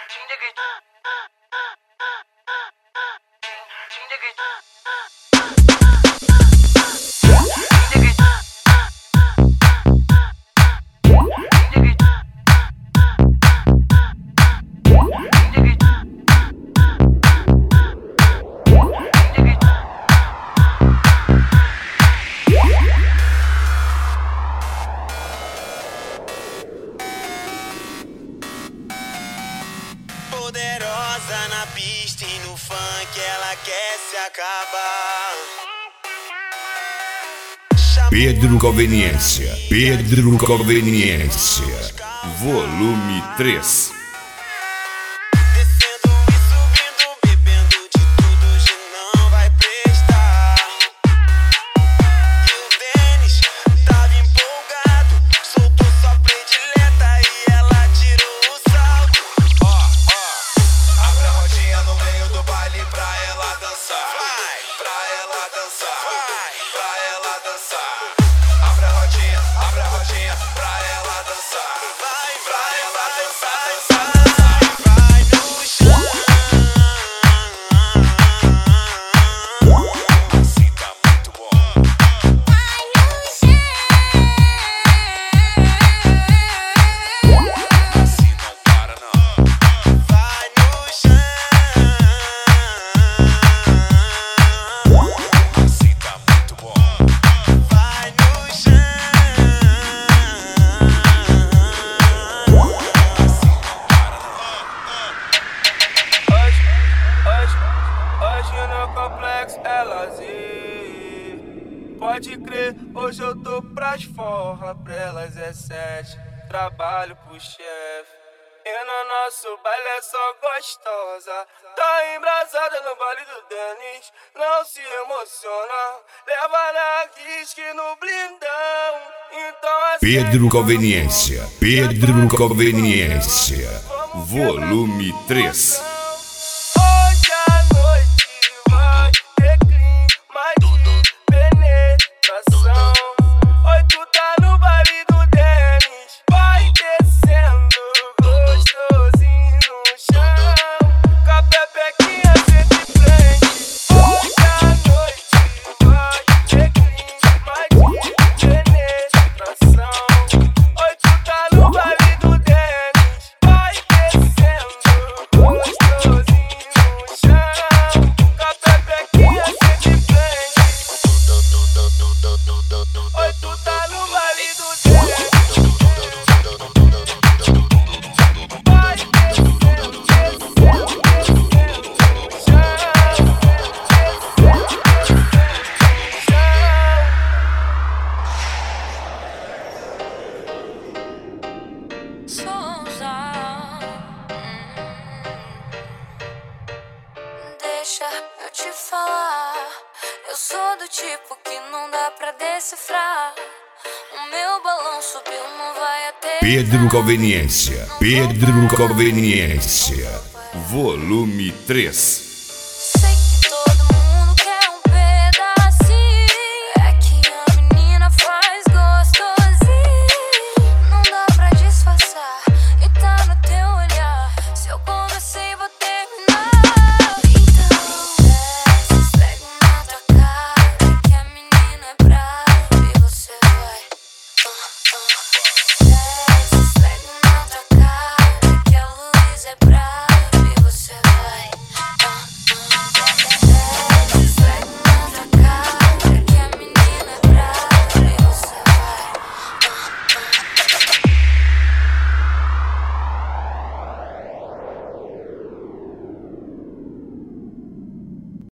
Poderosa na pista e no funk ela quer se acabar. Pedro Conveniência, Pedro Conveniência, volume 3. Descendo e subindo, bebendo de tudo, hoje não vai prestar. E o Denis tava empolgado, soltou sua predileta e ela tirou o salto. Abre a rodinha no meio do baile pra ela dançar. Vai, pra ela dançar. Vai, pra ela dançar. Abre a rodinha pra ela dançar. Vai, pra ela dançar. Vai no chão. Assim tá muito bom. Vai no chão. Assim não para não. Vai no chão. Assim tá muito bom. Vai no chão. Hoje no complexo elas pode crer, hoje eu tô pras forra, pra elas é 7, trabalho pro chefe. E no nosso baile é só gostosa, tá embrasada no baile do Denis, não se emociona, leva na risca e no blindão. Então Pedro Conveniência, Pedro Conveniência, volume 3. Hoje à noite vai ter clima de penetração. Oi, tu tá no baile do Denis, vai descendo gostosinho no chão, com a pepequinha sempre frente. Hoje à noite vai ter clima de penetração. Oi, tu tá no baile do Denis, vai descendo gostosinho no chão, com a pepequinha sempre frente. Oi, tu tá no baile do Denis, vai descendo no Souza, deixa eu te falar. Eu sou do tipo que não dá pra decifrar. O meu balão subiu, não vai até. Pedro Conveniência, Pedro Conveniência, volume 3. Sei que todo mundo quer um pedacinho. É que a menina faz gostosinho. Não dá pra disfarçar e tá no teu olhar. Se eu comecei, vou terminar. Então desce, esfrega na tua cara que a menina é brava e você vai. Desce, esfrega na tua cara que a luz é brava.